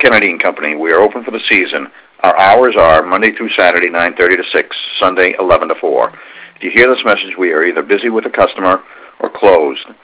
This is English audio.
Kennedy and Company. We are open for the season. Our hours are Monday through Saturday, 9:30 to 6, Sunday, 11 to 4. If you hear this message, we are either busy with a customer or closed.